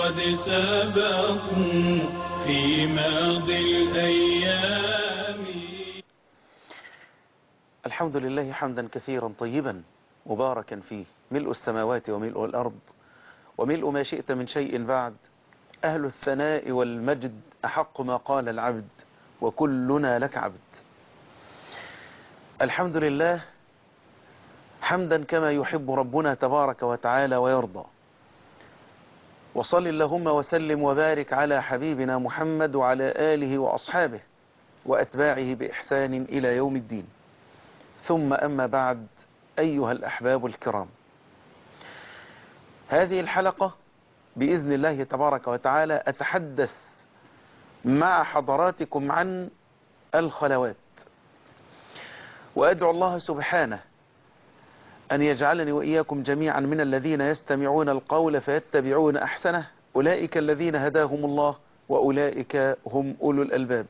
قد سبقوا في ماضي الأيام. الحمد لله حمدا كثيرا طيبا مباركا فيه، ملء السماوات وملء الأرض وملء ما شئت من شيء بعد. أهل الثناء والمجد أحق ما قال العبد وكلنا لك عبد. الحمد لله حمدا كما يحب ربنا تبارك وتعالى ويرضى. وصل اللهم وسلم وبارك على حبيبنا محمد وعلى آله وأصحابه وأتباعه بإحسان إلى يوم الدين. ثم أما بعد، أيها الأحباب الكرام، هذه الحلقة بإذن الله تبارك وتعالى أتحدث مع حضراتكم عن الخلوات، وأدعو الله سبحانه أن يجعلني وإياكم جميعا من الذين يستمعون القول فيتبعون أحسنه، أولئك الذين هداهم الله وأولئك هم أولو الألباب.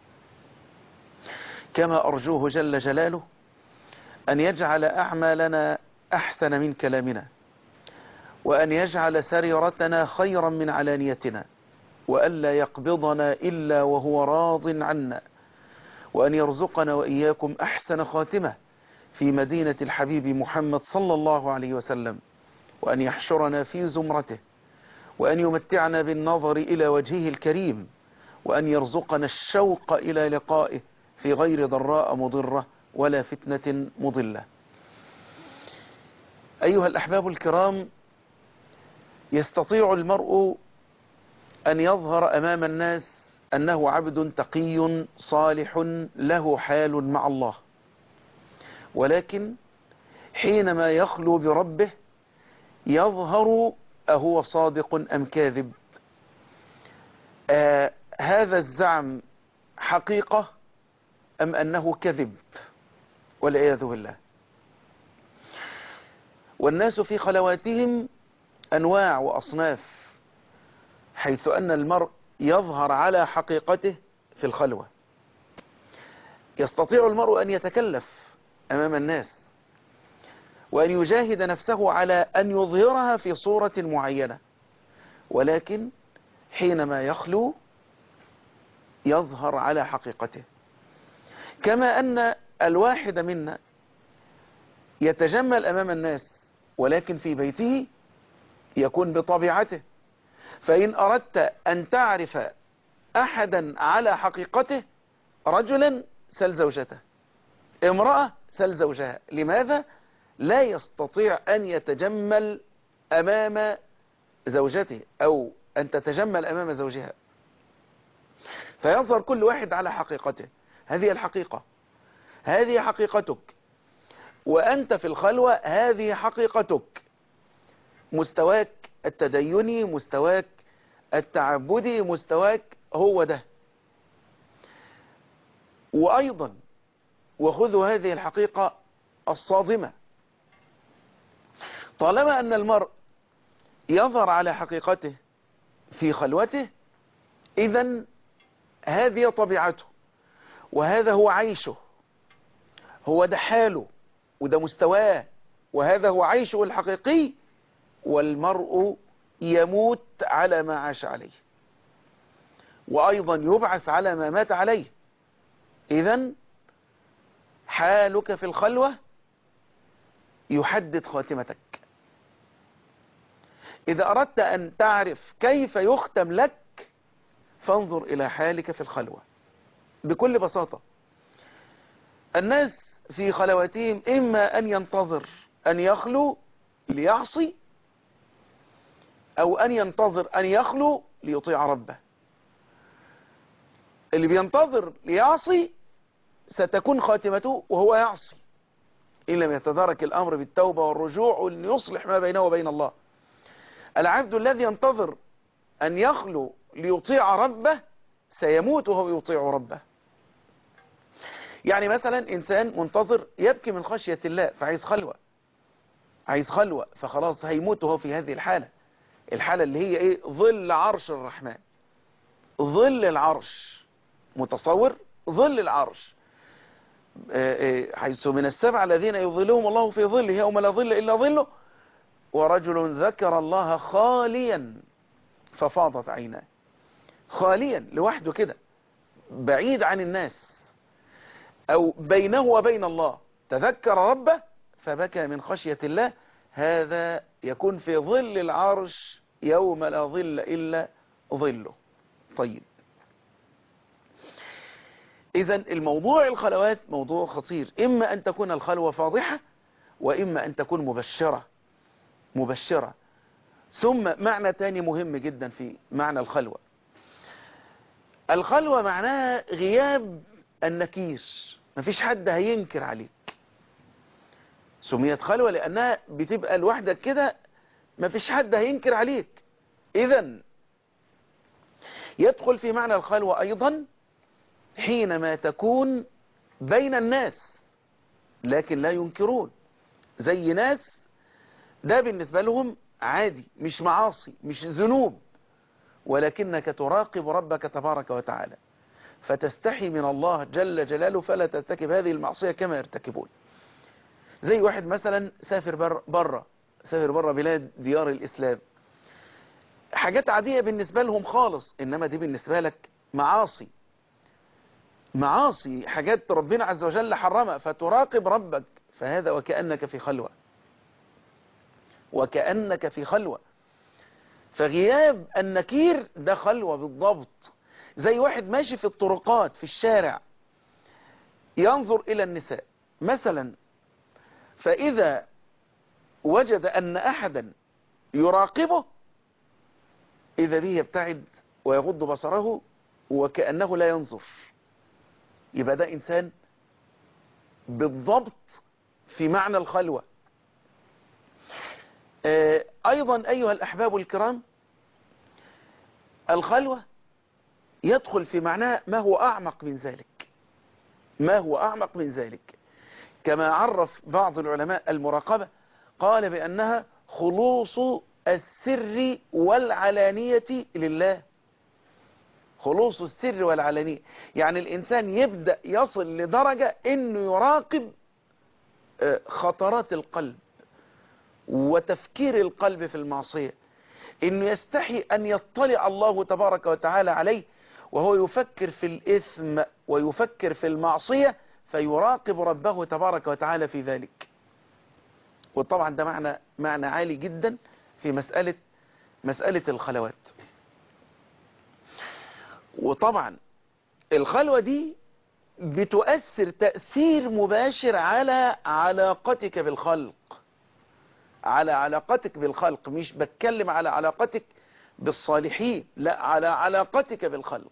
كما أرجوه جل جلاله أن يجعل أعمالنا أحسن من كلامنا، وأن يجعل سريرتنا خيرا من علانيتنا، وألا يقبضنا إلا وهو راض عنا، وأن يرزقنا وإياكم أحسن خاتمة في مدينة الحبيب محمد صلى الله عليه وسلم، وأن يحشرنا في زمرته، وأن يمتعنا بالنظر إلى وجهه الكريم، وأن يرزقنا الشوق إلى لقائه في غير ضراء مضرة ولا فتنة مضلة. أيها الأحباب الكرام، يستطيع المرء أن يظهر أمام الناس أنه عبد تقي صالح له حال مع الله، ولكن حينما يخلو بربه يظهر أهو صادق أم كاذب. هذا الزعم حقيقة أم أنه كذب، والعياذ بالله. والناس في خلواتهم أنواع وأصناف، حيث أن المرء يظهر على حقيقته في الخلوة. يستطيع المرء أن يتكلف أمام الناس وأن يجاهد نفسه على أن يظهرها في صورة معينة، ولكن حينما يخلو يظهر على حقيقته. كما أن الواحد منا يتجمل أمام الناس، ولكن في بيته يكون بطبيعته. فإن أردت أن تعرف أحدا على حقيقته، رجلا سل زوجته، امرأة سل زوجها. لماذا؟ لا يستطيع أن يتجمل أمام زوجته أو أن تتجمل أمام زوجها، فيظهر كل واحد على حقيقته. هذه الحقيقة، هذه حقيقتك، وأنت في الخلوة هذه حقيقتك. مستواك التديني، مستواك التعبدي، مستواك هو ده. وأيضا وخذوا هذه الحقيقة الصادمة، طالما أن المرء يظهر على حقيقته في خلوته، إذن هذه طبيعته، وهذا هو عيشه، هو ده حاله، وده مستواه، وهذا هو عيشه الحقيقي. والمرء يموت على ما عاش عليه، وأيضا يبعث على ما مات عليه. إذن حالك في الخلوة يحدد خاتمتك. إذا أردت أن تعرف كيف يختم لك، فانظر إلى حالك في الخلوة. بكل بساطة، الناس في خلواتهم إما أن ينتظر أن يخلو ليعصي، أو أن ينتظر أن يخلو ليطيع ربه. اللي بينتظر ليعصي ستكون خاتمته وهو يعصي، إن لم يتدارك الأمر بالتوبة والرجوع وأن يصلح ما بينه وبين الله. العبد الذي ينتظر أن يخلو ليطيع ربه سيموت وهو يطيع ربه. يعني مثلا إنسان منتظر يبكي من خشية الله، فعايز خلوة، عايز خلوة، فخلاص هيموت وهو في هذه الحالة اللي هي إيه؟ ظل عرش الرحمن، ظل العرش. متصور ظل العرش، حيث من السبع الذين يظلهم الله في ظله يوم لا ظل إلا ظله، ورجل ذكر الله خاليا ففاضت عيناه، خاليا لوحده كده بعيد عن الناس، أو بينه وبين الله، تذكر ربه فبكى من خشية الله. هذا يكون في ظل العرش يوم لا ظل إلا ظله. طيب، إذا الموضوع الخلوات موضوع خطير، إما أن تكون الخلوة فاضحة، وإما أن تكون مبشرة. ثم معنى تاني مهم جدا في معنى الخلوة. الخلوة معناها غياب النكير، مفيش حد هينكر عليك. سميت خلوة لأنها بتبقى لوحدك كده، مفيش حد هينكر عليك. إذن يدخل في معنى الخلوة أيضا حينما تكون بين الناس لكن لا ينكرون، زي ناس ده بالنسبة لهم عادي، مش معاصي، مش ذنوب، ولكنك تراقب ربك تبارك وتعالى فتستحي من الله جل جلاله فلا ترتكب هذه المعصية كما يرتكبون. زي واحد مثلا سافر بره بلاد ديار الإسلام، حاجات عادية بالنسبة لهم خالص، إنما دي بالنسبة لك معاصي، حاجات ربنا عز وجل حرمها، فتراقب ربك، فهذا وكأنك في خلوة. فغياب النكير ده خلوة بالضبط. زي واحد ماشي في الطرقات في الشارع ينظر إلى النساء مثلا، فإذا وجد أن أحدا يراقبه إذا به يبتعد ويغض بصره وكأنه لا ينظر، يبقى ده إنسان بالضبط في معنى الخلوة. أيضا أيها الأحباب الكرام، الخلوة يدخل في معناه ما هو أعمق من ذلك، كما عرف بعض العلماء المراقبة، قال بأنها خلوص السر والعلانية لله. خلوص السر والعلانية يعني الإنسان يبدأ يصل لدرجة أنه يراقب خطرات القلب وتفكير القلب في المعصية، أنه يستحي أن يطلع الله تبارك وتعالى عليه وهو يفكر في الإثم ويفكر في المعصية، فيراقب ربه تبارك وتعالى في ذلك. وطبعا ده معنى عالي جدا في مسألة الخلوات. وطبعا الخلوة دي بتؤثر تأثير مباشر على علاقتك بالخلق، مش بتكلم على علاقتك بالصالحين، لا، على علاقتك بالخلق.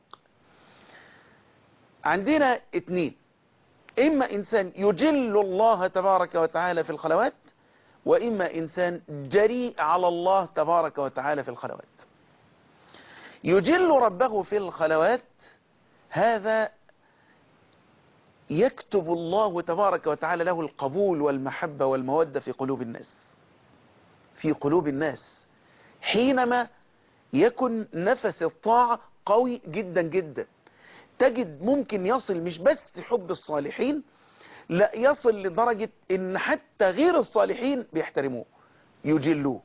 عندنا اتنين، إما إنسان يجل الله تبارك وتعالى في الخلوات، وإما إنسان جريء على الله تبارك وتعالى في الخلوات. يجل ربه في الخلوات، هذا يكتب الله تبارك وتعالى له القبول والمحبة والمودة في قلوب الناس حينما يكن نفس الطاعة قوي جدا جدا. تجد ممكن يصل مش بس حب الصالحين، لا، يصل لدرجة ان حتى غير الصالحين بيحترموه يجلوه.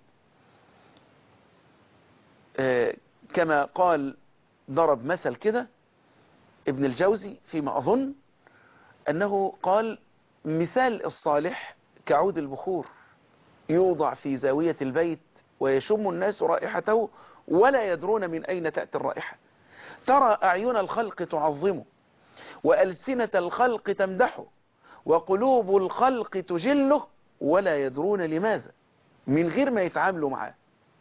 كما قال ضرب مثل كده ابن الجوزي فيما أظن أنه قال: مثال الصالح كعود البخور يوضع في زاوية البيت ويشم الناس رائحته ولا يدرون من أين تأتي الرائحة، ترى أعين الخلق تعظمه وألسنة الخلق تمدحه وقلوب الخلق تجله ولا يدرون لماذا، من غير ما يتعاملوا معاه،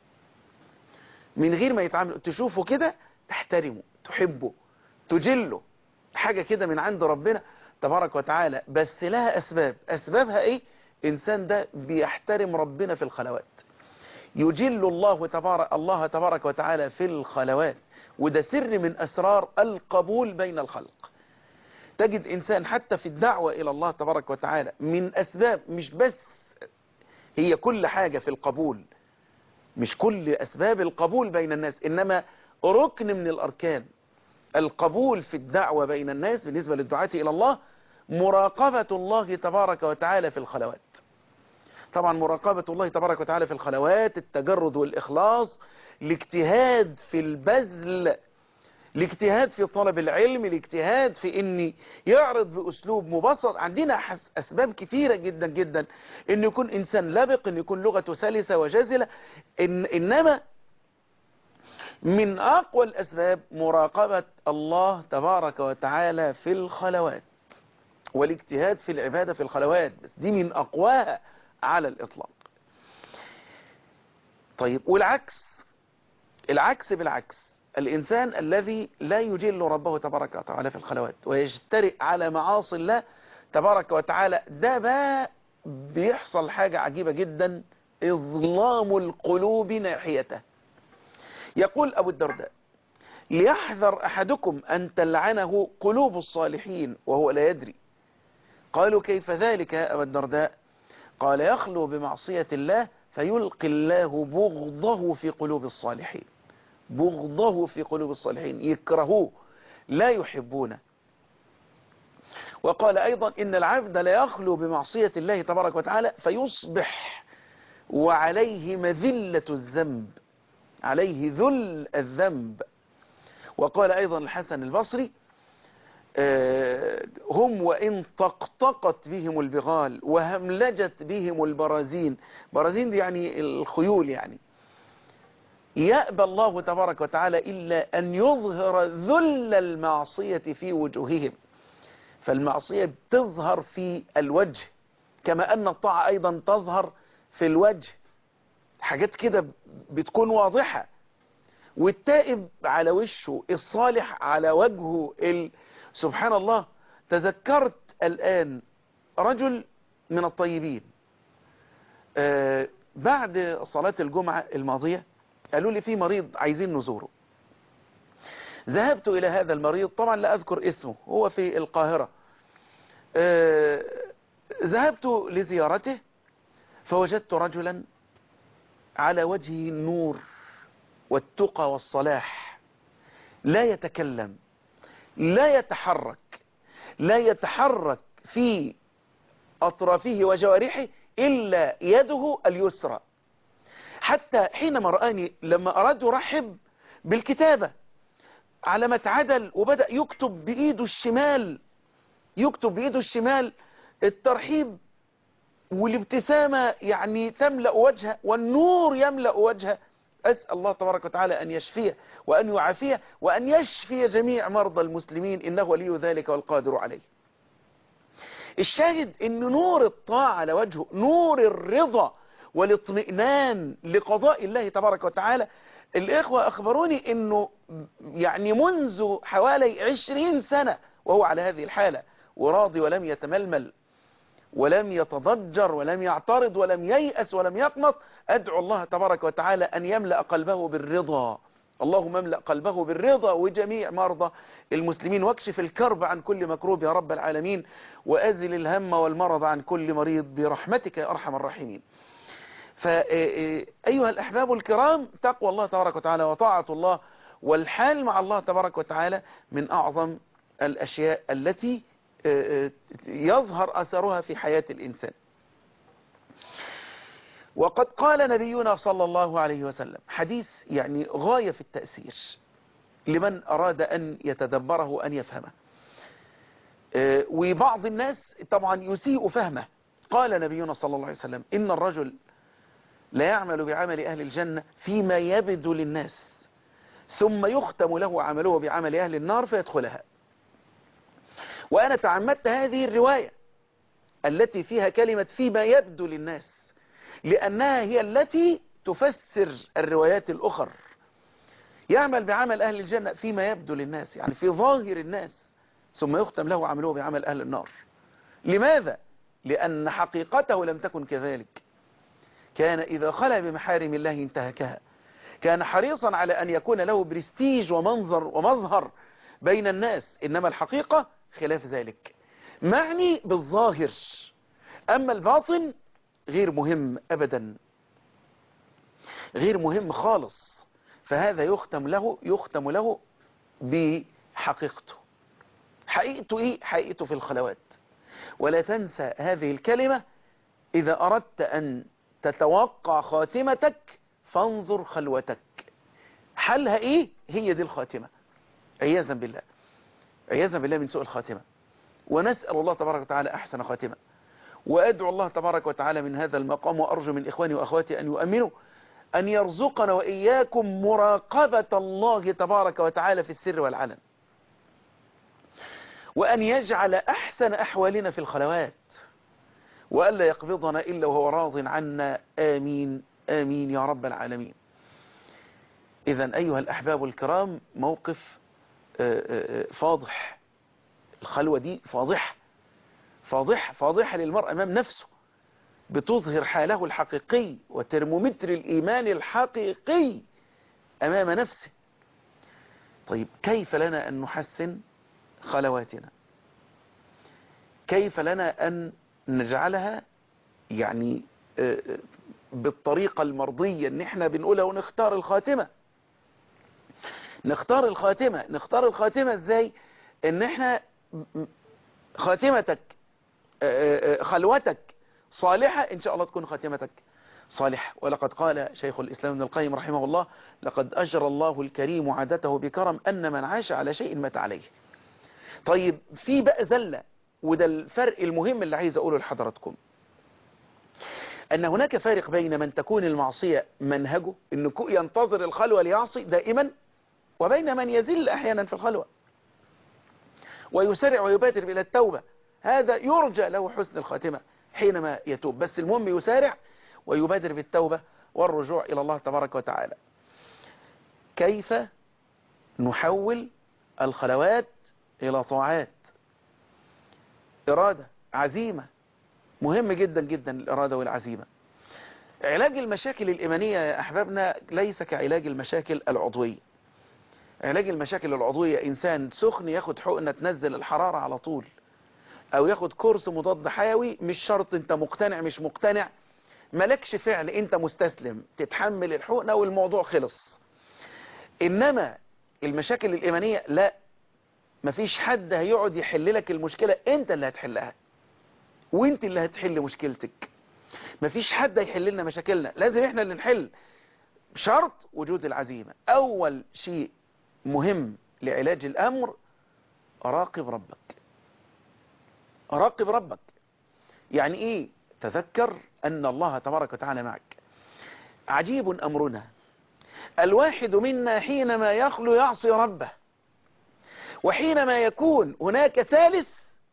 تشوفه كده تحترمه، تحبه، تجله، حاجة كده من عند ربنا تبارك وتعالى، بس لها أسبابها إيه؟ إنسان ده بيحترم ربنا في الخلوات، يجل الله تبارك وتعالى في الخلوات، وده سر من أسرار القبول بين الخلق. تجد إنسان حتى في الدعوة إلى الله تبارك وتعالى من أسباب، مش بس هي كل حاجة في القبول، مش كل أسباب القبول بين الناس، إنما ركن من الأركان القبول في الدعوة بين الناس بالنسبة للدعاة إلى الله، مراقبة الله تبارك وتعالى في الخلوات. طبعا مراقبة الله تبارك وتعالى في الخلوات، التجرد والإخلاص، الاجتهاد في البذل، الاجتهاد في طلب العلم، الاجتهاد في ان يعرض بأسلوب مبسط. عندنا أسباب كتيرة جدا جدا ان يكون إنسان لبق، ان يكون لغته سلسة وجزلة، إنما من أقوى الأسباب مراقبة الله تبارك وتعالى في الخلوات والاجتهاد في العبادة في الخلوات، بس دي من أقواها على الإطلاق. طيب والعكس، العكس بالعكس، الإنسان الذي لا يجل ربه تبارك وتعالى في الخلوات ويجترئ على معاصي الله تبارك وتعالى، ده بقى بيحصل حاجة عجيبة جدا، إظلام القلوب ناحيته. يقول أبو الدرداء: ليحذر أحدكم أن تلعنه قلوب الصالحين وهو لا يدري. قالوا: كيف ذلك يا أبا الدرداء؟ قال: يخلو بمعصية الله فيلقي الله بغضه في قلوب الصالحين، بغضه في قلوب الصالحين، يكرهوه لا يحبونه. وقال أيضا: إن العبد لا يخلو بمعصية الله تبارك وتعالى فيصبح وعليه مذلة الذنب، عليه ذل الذنب. وقال أيضا الحسن البصري: هم وإن طقطقت بهم البغال وهملجت بهم البرازين، برازين دي يعني الخيول، يعني يأبى الله تبارك وتعالى إلا أن يظهر ذل المعصية في وجوههم. فالمعصية تظهر في الوجه كما أن الطاعة أيضا تظهر في الوجه، حاجات كده بتكون واضحة. والتائب على وشه، الصالح على وجهه سبحان الله. تذكرت الآن رجل من الطيبين بعد صلاة الجمعة الماضية قالوا لي في مريض عايزين نزوره. ذهبت إلى هذا المريض، طبعا لا أذكر اسمه، هو في القاهرة. ذهبت لزيارته فوجدت رجلا على وجهه النور والتقى والصلاح، لا يتكلم، لا يتحرك، لا يتحرك في أطرافه وجوارحه إلا يده اليسرى. حتى حينما رآني لما أراد يرحب بالكتابة على ما اتعدل وبدأ يكتب بإيده الشمال، يكتب بإيده الشمال الترحيب والابتسامة يعني تملأ وجهه والنور يملأ وجهه. أسأل الله تبارك وتعالى أن يشفيه وأن يعافيه وأن يشفي جميع مرضى المسلمين، إنه ولي ذلك والقادر عليه. الشاهد إن نور الطاعة على وجهه، نور الرضا والاطمئنان لقضاء الله تبارك وتعالى. الإخوة أخبروني إنه يعني منذ حوالي 20 سنة وهو على هذه الحالة وراضي، ولم يتململ ولم يتضجر ولم يعترض ولم ييأس ولم يقنط. أدعو الله تبارك وتعالى أن يملأ قلبه بالرضا. اللهم املأ قلبه بالرضا وجميع مرضى المسلمين، واكشف الكرب عن كل مكروب يا رب العالمين، وأزل الهم والمرض عن كل مريض برحمتك يا أرحم الراحمين. فأيها الأحباب الكرام، تقوى الله تبارك وتعالى وطاعة الله والحال مع الله تبارك وتعالى من أعظم الأشياء التي يظهر أثرها في حياة الإنسان. وقد قال نبينا صلى الله عليه وسلم حديث يعني غاية في التأثير لمن أراد أن يتدبره أن يفهمه، وبعض الناس طبعا يسيء فهمه. قال نبينا صلى الله عليه وسلم: إن الرجل لا يعمل بعمل أهل الجنة فيما يبدو للناس ثم يختم له عمله بعمل أهل النار فيدخلها. وأنا تعمدت هذه الرواية التي فيها كلمة فيما يبدو للناس لأنها هي التي تفسر الروايات الأخر. يعمل بعمل أهل الجنة فيما يبدو للناس، يعني في ظاهر الناس، ثم يختم له عمله بعمل أهل النار. لماذا؟ لأن حقيقته لم تكن كذلك. كان إذا خلى بمحارم الله انتهكها، كان حريصا على أن يكون له برستيج ومنظر ومظهر بين الناس، إنما الحقيقة خلاف ذلك، معني بالظاهر. أما الباطن غير مهم أبدا، غير مهم خالص. فهذا يختم له بحقيقته. حقيقته إيه؟ حقيقته في الخلوات. ولا تنسى هذه الكلمة إذا أردت أن تتوقع خاتمتك فانظر خلوتك حلها إيه؟ هي دي الخاتمة. عياذا بالله، عياذا بالله من سوء الخاتمة. ونسأل الله تبارك وتعالى أحسن خاتمة، وأدعو الله تبارك وتعالى من هذا المقام، وأرجو من إخواني وأخواتي أن يؤمنوا أن يرزقنا وإياكم مراقبة الله تبارك وتعالى في السر والعلن، وأن يجعل أحسن أحوالنا في الخلوات، وألا يقبضنا إلا وهو راض عنا. آمين آمين يا رب العالمين. إذن أيها الأحباب الكرام، موقف فاضح. الخلوة دي فاضحة للمرء أمام نفسه، بتظهر حاله الحقيقي وترمومتر الإيمان الحقيقي أمام نفسه. طيب كيف لنا أن نحسن خلواتنا؟ كيف لنا أن نجعلها يعني بالطريقة المرضية، ان احنا بنقولها ونختار الخاتمة؟ نختار الخاتمة ازاي؟ ان احنا خاتمتك خلوتك صالحة ان شاء الله تكون خاتمتك صالحة. ولقد قال شيخ الإسلام ابن القيم رحمه الله: لقد أجرى الله الكريم عادته بكرم أن من عاش على شيء مات عليه. طيب في بقى زلة، وده الفرق المهم اللي عايز أقوله لحضراتكم، أن هناك فارق بين من تكون المعصية منهجه أنه ينتظر الخلوة ليعصي دائما، وبين من يزل أحيانا في الخلوة ويسرع ويبادر إلى التوبة. هذا يرجى له حسن الخاتمة حينما يتوب، بس المهم يسارع ويبادر بالتوبة والرجوع إلى الله تبارك وتعالى. كيف نحول الخلوات إلى طاعات؟ إرادة، عزيمة، مهم جدا جدا الإرادة والعزيمة. علاج المشاكل الإيمانية يا أحبابنا ليس كعلاج المشاكل العضوية. علاج المشاكل العضوية إنسان سخن ياخد حقنة تنزل الحرارة على طول، أو ياخد كورس مضاد حيوي، مش شرط أنت مقتنع مش مقتنع، ملكش فعل، أنت مستسلم تتحمل الحقنة والموضوع خلص. إنما المشاكل الإيمانية لا، مفيش حد هيقعد يحل لك المشكلة، أنت اللي هتحلها وأنت اللي هتحل مشكلتك. مفيش حد هيحل لنا مشاكلنا، لازم احنا اللي نحل، بشرط وجود العزيمة. أول شيء مهم لعلاج الأمر: راقب ربك. راقب ربك يعني إيه؟ تذكر أن الله تبارك وتعالى معك. عجيب أمرنا، الواحد منا حينما يخلو يعصي ربه، وحينما يكون هناك ثالث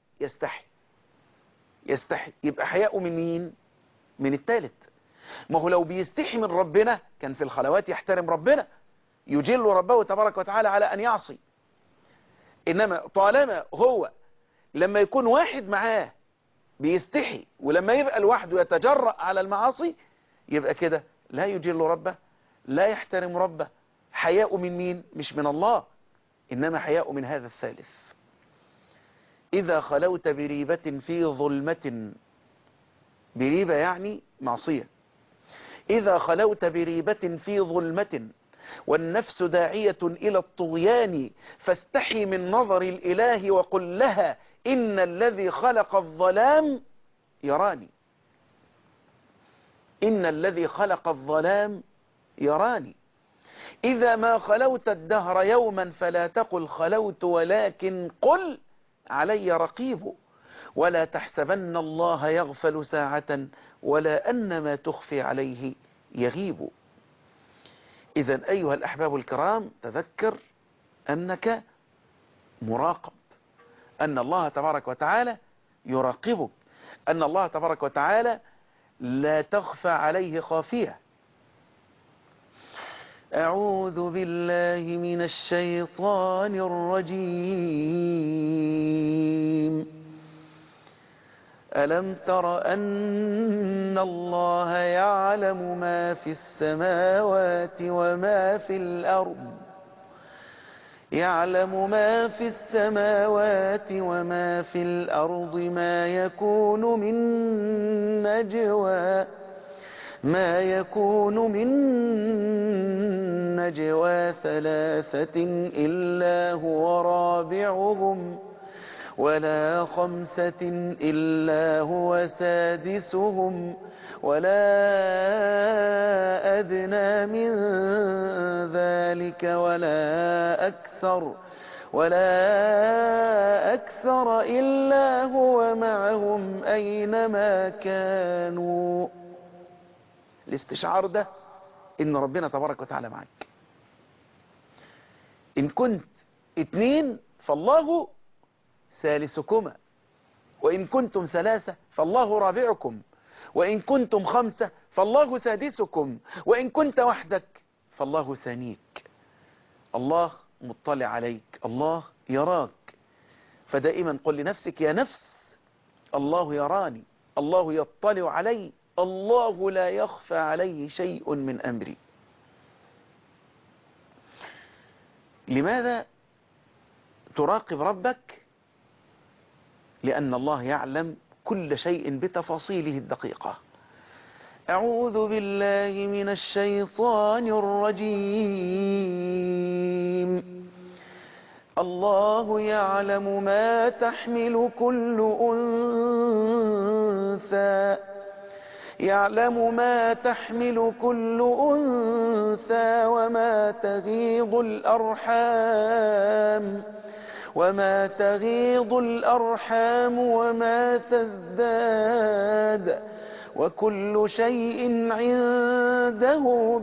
يستحي. يبقى حياء من مين؟ من الثالث. ما هو لو بيستحي من ربنا كان في الخلوات يحترم ربنا، يجل ربه تبارك وتعالى على أن يعصي. إنما طالما هو لما يكون واحد معاه بيستحي، ولما يبقى لوحده يتجرأ على المعاصي، يبقى كده لا يجل ربه، لا يحترم ربه. حياء من مين؟ مش من الله، إنما حياء من هذا الثالث. إذا خلوت بريبة في ظلمة، بريبة يعني معصية، إذا خلوت بريبة في ظلمة والنفس داعية إلى الطغيان، فاستحي من نظر الإله وقل لها إن الذي خلق الظلام يراني. إن الذي خلق الظلام يراني. إذا ما خلوت الدهر يوما فلا تقل خلوت، ولكن قل علي رقيب، ولا تحسبن الله يغفل ساعة، ولا أن ما تخفي عليه يغيب. إذن أيها الأحباب الكرام، تذكر أنك مراقب، أن الله تبارك وتعالى يراقبك، أن الله تبارك وتعالى لا تخفى عليه خافية. أعوذ بالله من الشيطان الرجيم. ألم تر أن الله يعلم ما في السماوات وما في الأرض، يعلم ما في السماوات وما في الأرض، ما يكون من نجوى ثلاثة إلا هو رابعهم ولا خمسة إلا هو سادسهم ولا أدنى من ذلك ولا أكثر إلا هو معهم أينما كانوا. الاستشعار ده إن ربنا تبارك وتعالى معك. إن كنت 2 فالله ثالثكما، وإن كنتم 3 فالله رابعكم، وإن كنتم 5 فالله سادسكم، وإن كنت وحدك فالله ثانيك. الله مطلع عليك، الله يراك. فدائما قل لنفسك يا نفس الله يراني، الله يطلع علي، الله لا يخفى عليه شيء من أمري. لماذا تراقب ربك؟ لأن الله يعلم كل شيء بتفاصيله الدقيقة. أعوذ بالله من الشيطان الرجيم. الله يعلم ما تحمل كل أنثى، يعلم ما تحمل كل أنثى وما تغيض الأرحام وما تزداد، وكل شيء عنده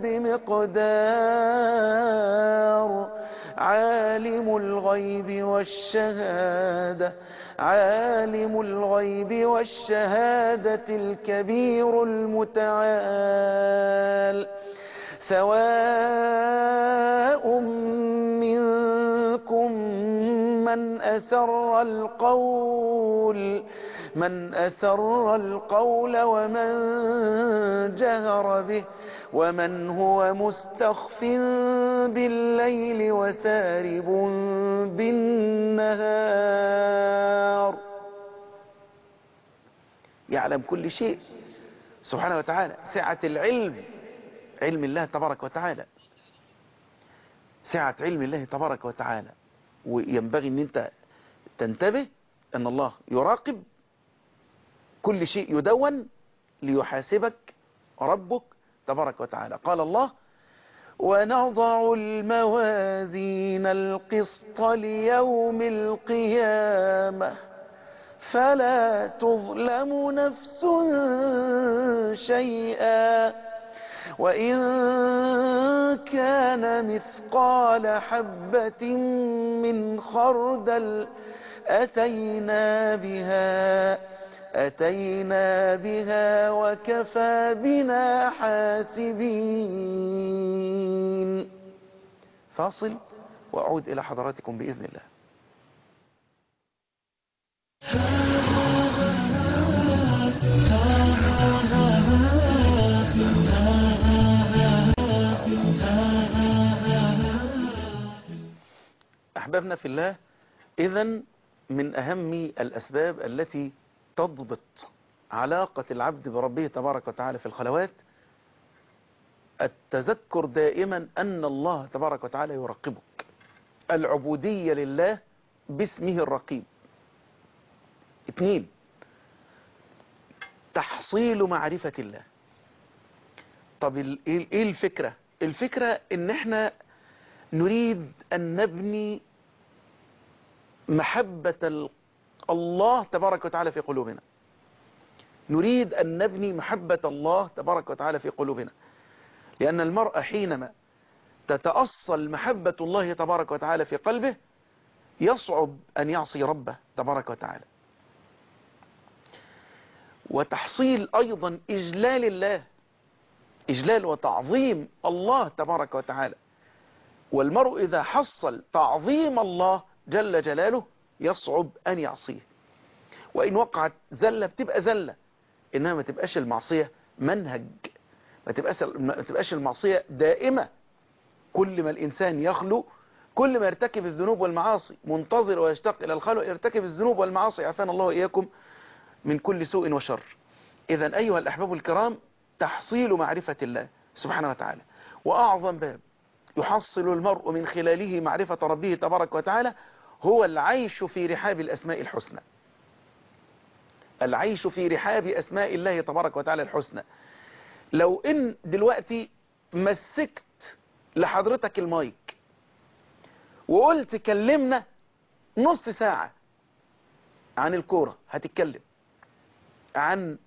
بمقدار. عالم الغيب والشهادة الكبير المتعال. سواء منكم من أسر القول ومن جهر به، ومن هو مستخف بالليل وسارب بالنهار. يعلم كل شيء سبحانه وتعالى. سعة العلم، علم الله تبارك وتعالى، سعة علم الله تبارك وتعالى. وينبغي ان انت تنتبه ان الله يراقب كل شيء، يدون ليحاسبك ربك تبارك وتعالى. قال الله: ونضع الموازين القسط ليوم القيامة فلا تظلم نفس شيئا وإن كان مثقال حبة من خردل أتينا بها وكفى بنا حاسبين. فاصل وأعود إلى حضراتكم بإذن الله. أحبابنا في الله، إذن من أهم الأسباب التي تضبط علاقة العبد بربه تبارك وتعالى في الخلوات التذكر دائما أن الله تبارك وتعالى يراقبك. العبودية لله باسمه الرقيب. 2، تحصيل معرفة الله. طب ايه الفكرة؟ الفكرة ان احنا نريد ان نبني محبة الله تبارك وتعالى في قلوبنا. نريد أن نبني محبة الله تبارك وتعالى في قلوبنا، لأن المرء حينما تتأصل محبة الله تبارك وتعالى في قلبه يصعب أن يعصي ربه تبارك وتعالى. وتحصيل أيضا إجلال الله، إجلال وتعظيم الله تبارك وتعالى. والمرء إذا حصل تعظيم الله جل جلاله يصعب أن يعصيه. وإن وقعت زلة بتبقى زلة، إنها ما تبقاش المعصية منهج، ما تبقاش المعصية دائمة. كل ما الإنسان يخلو كل ما يرتكب الذنوب والمعاصي، منتظر ويشتاق إلى الخلو يرتكب الذنوب والمعاصي، عافانا الله وإياكم من كل سوء وشر. إذن أيها الأحباب الكرام، تحصيل معرفة الله سبحانه وتعالى، وأعظم باب يحصل المرء من خلاله معرفة ربه تبارك وتعالى هو العيش في رحاب الأسماء الحسنى. العيش في رحاب أسماء الله تبارك وتعالى الحسنى. لو إن دلوقتي مسكت لحضرتك المايك وقلت كلمنا نص ساعة عن الكورة، هتتكلم عن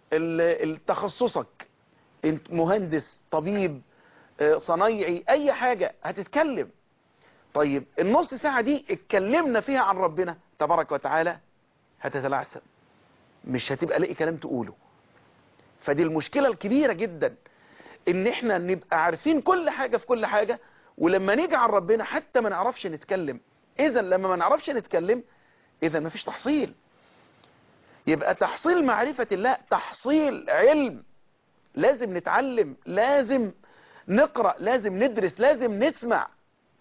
تخصصك، انت مهندس، طبيب، صنايعي، اي حاجة هتتكلم. طيب النص ساعة دي اتكلمنا فيها عن ربنا تبارك وتعالى، هتتلعثم، مش هتبقى لاقي كلام تقوله. فدي المشكلة الكبيرة جدا، ان احنا نبقى عارفين كل حاجة في كل حاجة، ولما نيجي عن ربنا حتى ما نعرفش نتكلم. اذا لما ما نعرفش نتكلم، اذا ما فيش تحصيل. يبقى تحصيل معرفة الله تحصيل علم. لازم نتعلم، لازم نقرأ، لازم ندرس، لازم نسمع،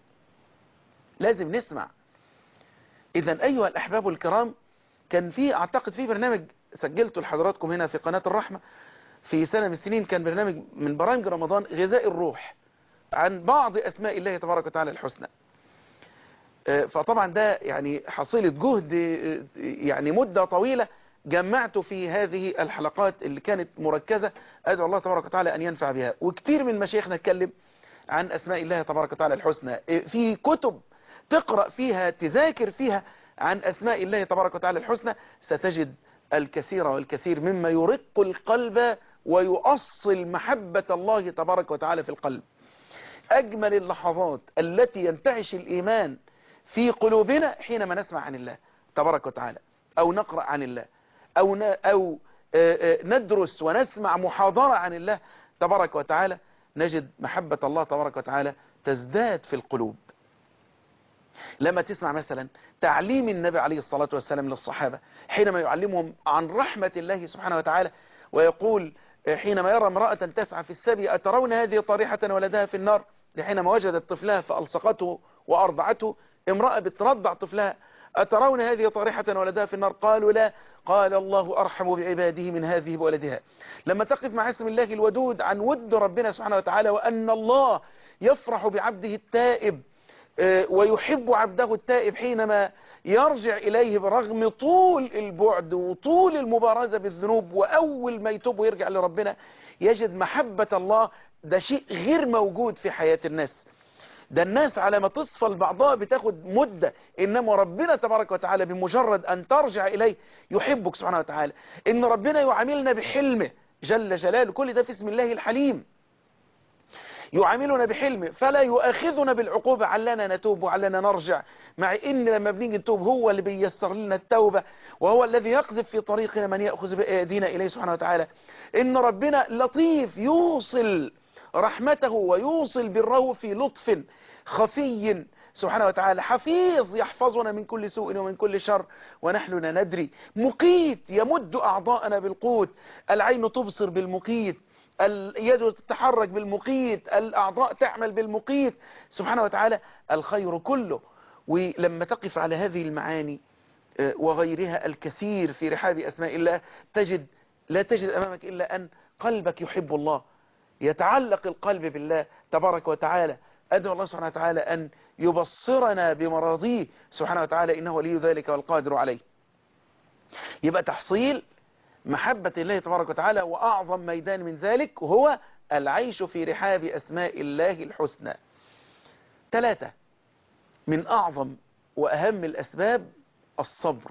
لازم نسمع. إذن أيها الأحباب الكرام، كان في أعتقد في برنامج سجلته لحضراتكم هنا في قناة الرحمة في سنة من السنين، كان برنامج من برامج رمضان غذاء الروح عن بعض أسماء الله تبارك وتعالى الحسنى. فطبعا ده يعني حصيلة جهد، يعني مدة طويلة جمعت في هذه الحلقات اللي كانت مركزة. أدعو الله تبارك وتعالى أن ينفع بها. وكتير من مشايخنا اتكلم عن أسماء الله تبارك وتعالى الحسنى، في كتب تقرأ فيها، تذاكر فيها عن أسماء الله تبارك وتعالى الحسنى، ستجد الكثير والكثير مما يرق القلب ويؤصل محبة الله تبارك وتعالى في القلب. أجمل اللحظات التي ينتعش الإيمان في قلوبنا حينما نسمع عن الله تبارك وتعالى، أو نقرأ عن الله، أو ندرس ونسمع محاضرة عن الله تبارك وتعالى، نجد محبة الله تبارك وتعالى تزداد في القلوب. لما تسمع مثلا تعليم النبي عليه الصلاة والسلام للصحابة حينما يعلمهم عن رحمة الله سبحانه وتعالى، ويقول حينما يرى امرأة تسعى في السبي: أترون هذه طريحة ولدها في النار؟ حينما وجدت طفلها فألصقته وأرضعته، امرأة بترضع طفلها: أترون هذه طريحة ولدها في النار؟ قالوا لا. قال: الله أرحم بعباده من هذه بولدها. لما تقف مع اسم الله الودود عن ود ربنا سبحانه وتعالى، وأن الله يفرح بعبده التائب ويحب عبده التائب حينما يرجع إليه برغم طول البعد وطول المبارزة بالذنوب، وأول ما يتوب ويرجع لربنا يجد محبة الله. ده شيء غير موجود في حياة الناس. ده الناس على ما تصفى لبعضها بتاخد مدة، إنما ربنا تبارك وتعالى بمجرد أن ترجع إليه يحبك سبحانه وتعالى. إن ربنا يعاملنا بحلمه جل جلاله، كل ده في اسم الله الحليم. يعاملنا بحلمه فلا يؤاخذنا بالعقوبة علنا نتوب وعلنا نرجع، مع إن لما بنيجي نتوب هو اللي بيسر لنا التوبة، وهو الذي يقذف في طريقنا من يأخذ بأيدينا إليه سبحانه وتعالى. إن ربنا لطيف يوصل رحمته ويوصل بره في لطف خفي سبحانه وتعالى. حفيظ يحفظنا من كل سوء ومن كل شر ونحن لا ندري. مقيت يمد أعضاءنا بالقوت، العين تبصر بالمقيت، اليد تتحرك بالمقيت، الأعضاء تعمل بالمقيت سبحانه وتعالى. الخير كله. ولما تقف على هذه المعاني وغيرها الكثير في رحاب أسماء الله، لا تجد أمامك إلا أن قلبك يحب الله، يتعلق القلب بالله تبارك وتعالى. أدعو الله سبحانه وتعالى أن يبصرنا بمراضيه سبحانه وتعالى، إنه ولي ذلك والقادر عليه. يبقى تحصيل محبة الله تبارك وتعالى، وأعظم ميدان من ذلك هو العيش في رحاب أسماء الله الحسنى. 3 من أعظم وأهم الأسباب الصبر.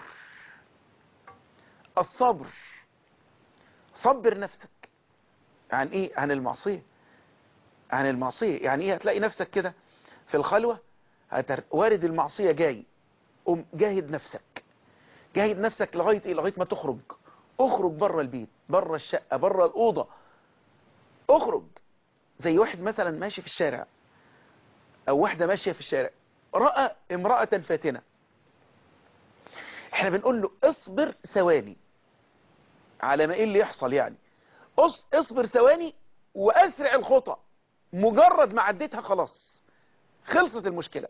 الصبر، صبر نفسك عن إيه؟ عن المعصية. عن المعصية يعني إيه؟ هتلاقي نفسك كده في الخلوة وارد المعصية جاي، جاهد نفسك، جاهد نفسك لغاية إيه؟ لغاية ما تخرج. اخرج بره البيت، بره الشقة، بره الأوضة. اخرج. زي واحد مثلا ماشي في الشارع، أو واحدة ماشية في الشارع، رأى امرأة فاتنة، احنا بنقول له اصبر ثواني على ما ايه اللي يحصل. يعني اصبر ثواني واسرع الخطأ، مجرد ما عديتها خلاص خلصت المشكلة.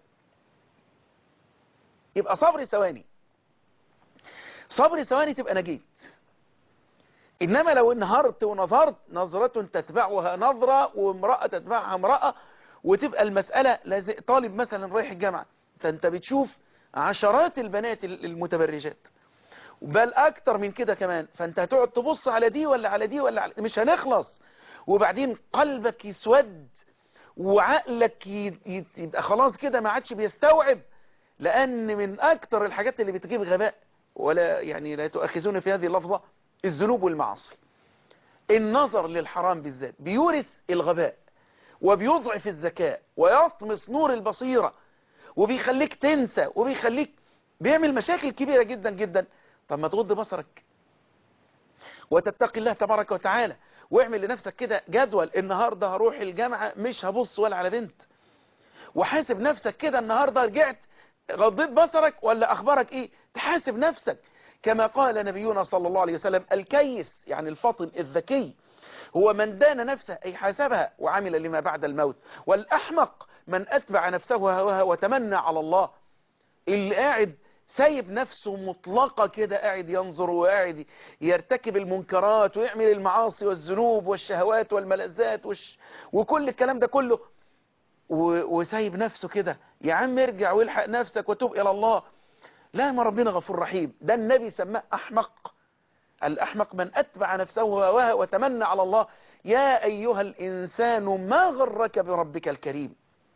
يبقى صبر ثواني، صبر ثواني تبقى نجيت. إنما لو انهارت ونظرت، نظرة تتبعها نظرة وامرأة تتبعها امرأة، وتبقى المسألة طالب مثلا رايح الجامعة، فانت بتشوف عشرات البنات المتبرجات، بل اكتر من كده كمان. فانت هتقعد تبص على دي ولا على دي ولا على دي، مش هنخلص. وبعدين قلبك يسود وعقلك يبقى خلاص كده ما عادش بيستوعب، لان من اكتر الحاجات اللي بتجيب غباء، ولا يعني لا تؤاخذون في هذه اللفظة، الذنوب والمعاصي. النظر للحرام بالذات بيورث الغباء، وبيضعف الذكاء، ويطمس نور البصيرة، وبيخليك تنسى، وبيخليك بيعمل مشاكل كبيرة جدا جدا. طب ما تغض بصرك وتتقي الله تبارك وتعالى، واعمل لنفسك كده جدول: النهاردة هروح الجامعة مش هبص ولا على بنت. وحاسب نفسك كده: النهاردة رجعت غضيت بصرك ولا أخبارك إيه؟ تحاسب نفسك. كما قال نبينا صلى الله عليه وسلم: الكيس يعني الفطن الذكي هو من دان نفسه أي حاسبها وعمل لما بعد الموت، والأحمق من أتبع نفسه هواها وتمنى على الله. اللي قاعد سايب نفسه مطلقة كده، قاعد ينظر وقاعد يرتكب المنكرات ويعمل المعاصي والذنوب والشهوات والملذات وكل الكلام ده كله، وسايب نفسه كده. يا عم ارجع والحق نفسك وتوب إلى الله. لا، ما ربنا غفور رحيم. ده النبي سماه أحمق. الأحمق من أتبع نفسه هواها وتمنى على الله. يا أيها الإنسان ما غرك بربك الكريم،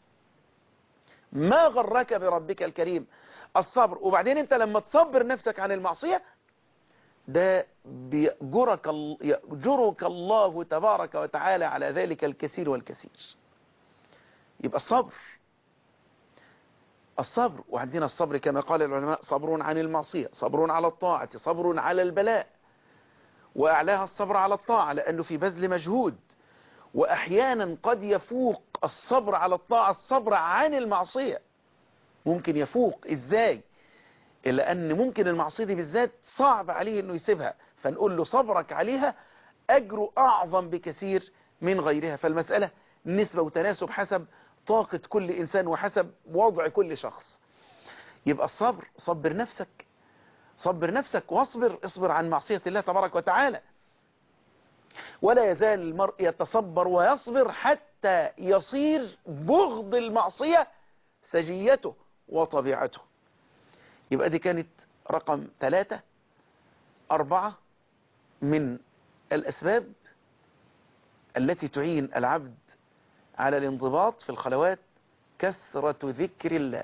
ما غرك بربك الكريم. الصبر. وبعدين انت لما تصبر نفسك عن المعصية ده يأجرك الله تبارك وتعالى على ذلك الكثير والكثير. يبقى الصبر. وعندنا الصبر كما قال العلماء: صبر عن المعصية، صبر على الطاعة، صبر على البلاء. وأعلاها الصبر على الطاعة لأنه في بذل مجهود. وأحيانا قد يفوق الصبر على الطاعة الصبر عن المعصية. ممكن يفوق. إزاي؟ إلا أن ممكن المعصية دي بالذات صعب عليه أنه يسيبها، فنقول له صبرك عليها أجر أعظم بكثير من غيرها. فالمسألة نسبة وتناسب حسب طاقة كل إنسان وحسب وضع كل شخص. يبقى الصبر، صبر نفسك اصبر عن معصية الله تبارك وتعالى. ولا يزال المرء يتصبر ويصبر حتى يصير بغض المعصية سجيته وطبيعته. يبقى دي كانت رقم 3 4 من الأسباب التي تعين العبد على الانضباط في الخلوات: كثرة ذكر الله،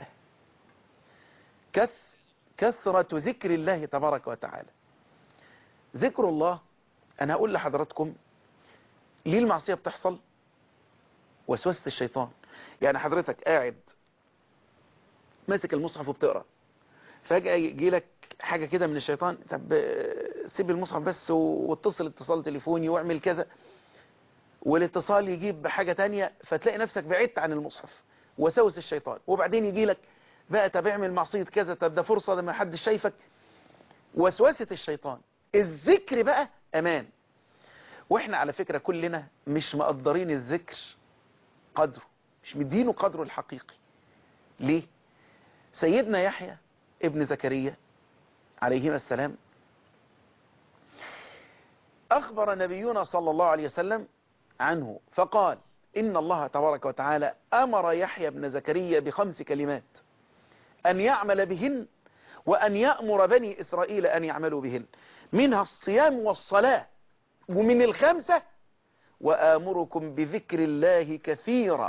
كثرة ذكر الله تبارك وتعالى. ذكر الله. أنا هقول لحضراتكم ليه المعصية بتحصل. وسوسة الشيطان. يعني حضرتك قاعد ماسك المصحف وبتقرأ، فجأة يجي لك حاجة كده من الشيطان: طب سيب المصحف بس واتصل اتصال تليفوني واعمل كذا، والاتصال يجيب بحاجة تانية، فتلاقي نفسك بعدت عن المصحف. وسوس الشيطان. وبعدين يجي لك بقى: طب اعمل معصية كذا، طب ده فرصة، ده ما حدش شايفك. وسوسة الشيطان. الذكر بقى أمان. واحنا على فكرة كلنا مش مقدرين الذكر قدره، مش مدينه قدره الحقيقي. ليه؟ سيدنا يحيى ابن زكريا عليهما السلام أخبر نبينا صلى الله عليه وسلم عنه فقال: إن الله تبارك وتعالى أمر يحيى بن زكريا ب5 كلمات أن يعمل بهن، وأن يأمر بني إسرائيل أن يعملوا بهن. منها الصيام والصلاة. ومن ال5: وآمركم بذكر الله كثيرا.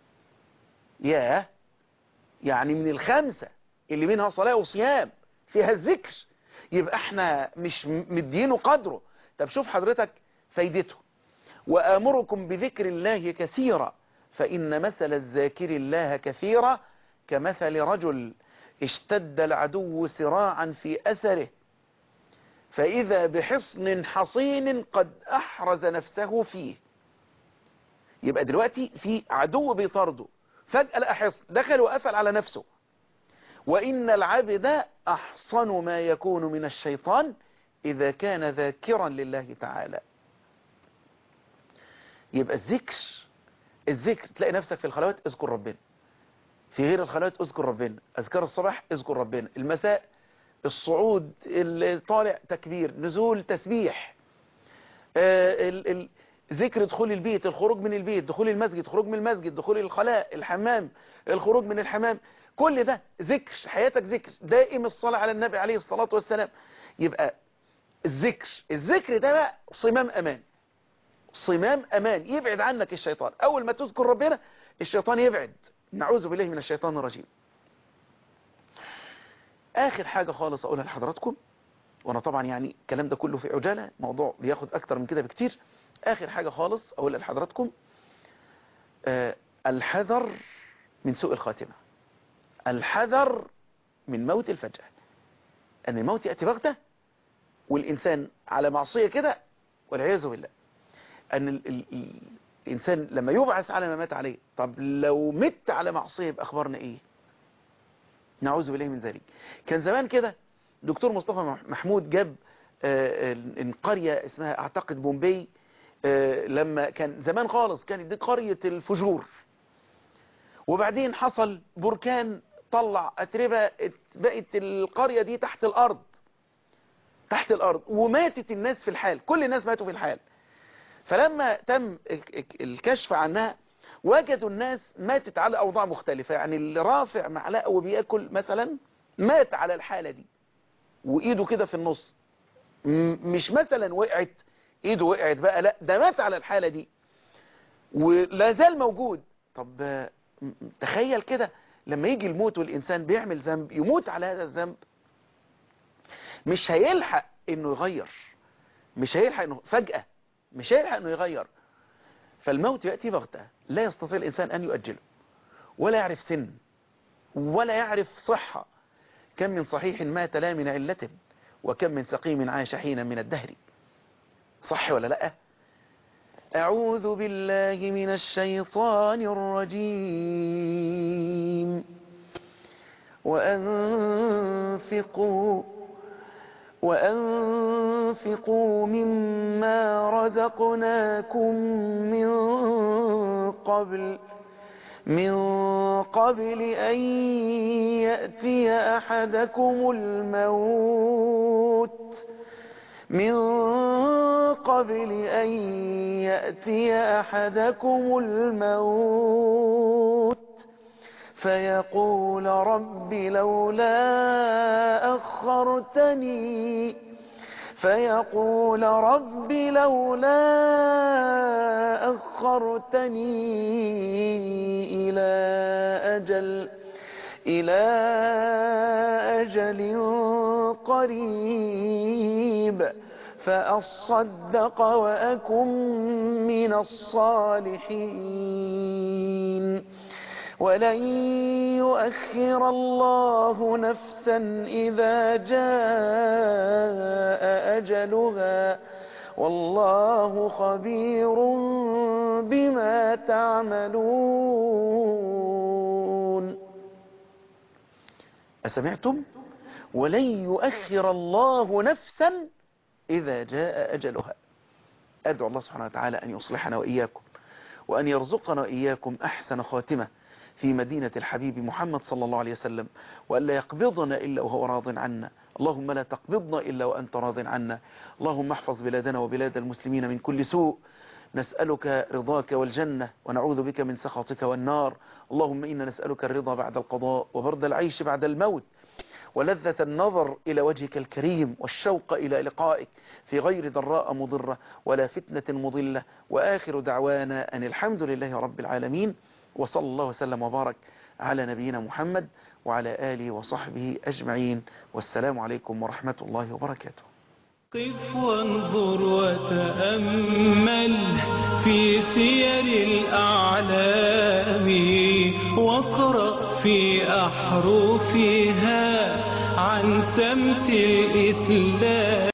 يعني من ال5 اللي منها صلاة وصيام فيها الذكر، يبقى احنا مش مدينه قدره. طب شوف حضرتك فايدته: وآمركم بذكر الله كثيرا فإن مثل الذاكر الله كثيرا كمثل رجل اشتد العدو سراعا في أثره فإذا بحصن حصين قد أحرز نفسه فيه. يبقى دلوقتي في عدو بيطارده، فجأة لقى حصن، دخل وقفل على نفسه. وإن العبد أحصن ما يكون من الشيطان إذا كان ذاكرا لله تعالى. يبقى الذكر تلاقي نفسك في الخلوات اذكر ربنا، في غير الخلوات اذكر ربنا، أذكار الصباح اذكر ربنا، المساء الصعود الطالع تكبير، نزول تسبيح، ذكر دخول البيت، الخروج من البيت، دخول المسجد، خروج من المسجد، دخول الخلاء، الحمام، الخروج من الحمام. كل ده ذكر، حياتك ذكر دائم، الصلاة على النبي عليه الصلاة والسلام. يبقى الذكر ده بقى صمام أمان، صمام أمان يبعد عنك الشيطان. أول ما تذكر ربنا الشيطان يبعد، نعوذ بالله من الشيطان الرجيم. آخر حاجة خالص أقولها لحضراتكم، وأنا طبعا يعني الكلام ده كله في عجالة، موضوع بياخد أكتر من كده بكتير. آخر حاجة خالص أقولها لحضراتكم، الحذر من سوء الخاتمة، الحذر من موت الفجأة، أن الموت يأتي بغتة والإنسان على معصية كده والعياذ بالله. أن الإنسان لما يبعث على ما مات عليه، طب لو مت على معصية يبقى أخبارنا إيه؟ نعوذ بالله من ذلك. كان زمان كده دكتور مصطفى محمود جاب قرية اسمها أعتقد بومبي، لما كان زمان خالص كانت دي قرية الفجور، وبعدين حصل بركان طلع أتربة، بقت القرية دي تحت الأرض، تحت الأرض، وماتت الناس في الحال، كل الناس ماتوا في الحال. فلما تم الكشف عنها وجدوا الناس ماتت على أوضاع مختلفة، يعني اللي رافع معلقة وبيأكل مثلا مات على الحالة دي وإيده كده في النص، مش مثلا وقعت إيده وقعت بقى، لا ده مات على الحالة دي ولا زال موجود. طب تخيل كده لما يجي الموت والإنسان بيعمل ذنب يموت على هذا الذنب، مش هيلحق إنه يغير، مش هيلحق إنه فجأة، مش هيلحق إنه يغير. فالموت يأتي بغتة، لا يستطيع الإنسان أن يؤجله، ولا يعرف سن ولا يعرف صحة. كم من صحيح مات لا من علة، وكم من سقيم عاش حينا من الدهر. صح ولا لأ؟ أعوذ بالله من الشيطان الرجيم. وأنفقوا مما رزقناكم من قبل أن يأتي أحدكم الموت فيقول رب لولا أخرتني إلى أجل قريب فأصدق وأكن من الصالحين. ولن يؤخر الله نفسا إذا جاء أجلها والله خبير بما تعملون. أسمعتم؟ ولن يؤخر الله نفسا إذا جاء أجلها. أدعو الله سبحانه وتعالى أن يصلحنا وإياكم، وأن يرزقنا وإياكم أحسن خاتمة في مدينة الحبيب محمد صلى الله عليه وسلم، وأن لا يقبضنا إلا وهو راض عنا. اللهم لا تقبضنا إلا وأنت راض عنا. اللهم احفظ بلادنا وبلاد المسلمين من كل سوء. نسألك رضاك والجنة ونعوذ بك من سخطك والنار. اللهم إنا نسألك الرضا بعد القضاء، وبرد العيش بعد الموت، ولذة النظر إلى وجهك الكريم، والشوق إلى لقائك في غير ضراء مضرة ولا فتنة مضلة. وآخر دعوانا أن الحمد لله رب العالمين، وصلى الله وسلم وبارك على نبينا محمد وعلى آله وصحبه أجمعين، والسلام عليكم ورحمة الله وبركاته. قف وانظر وتأمل في سير الأعلام، واقرأ في أحرفها عن سمت الإسلام.